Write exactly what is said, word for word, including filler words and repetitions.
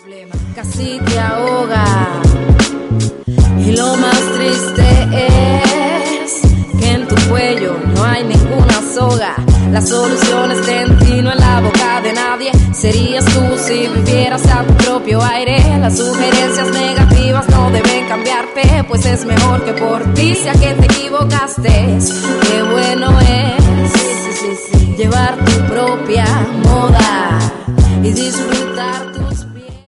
Casi te ahoga. Y lo más triste es que en tu cuello no hay ninguna soga. La solución está en ti, no en la boca de nadie. Serías tú si vivieras a tu propio aire. Las sugerencias negativas no deben cambiarte, pues es mejor que por ti sea que te equivocaste. Qué bueno es sí, sí, sí, sí. llevar tu propia moda y disfrutar.